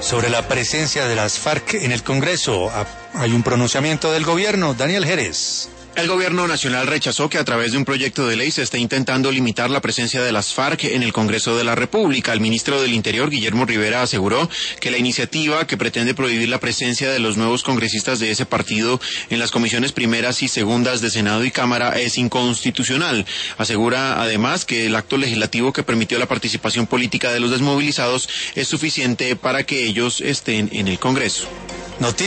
sobre la presencia de las FARC en el Congreso. Hay un pronunciamiento del gobierno. Daniel Jerez. El gobierno nacional rechazó que a través de un proyecto de ley se esté intentando limitar la presencia de las FARC en el Congreso de la República. El ministro del Interior, Guillermo Rivera, aseguró que la iniciativa que pretende prohibir la presencia de los nuevos congresistas de ese partido en las comisiones primeras y segundas de Senado y Cámara es inconstitucional. Asegura además que el acto legislativo que permitió la participación política de los desmovilizados es suficiente para que ellos estén en el Congreso.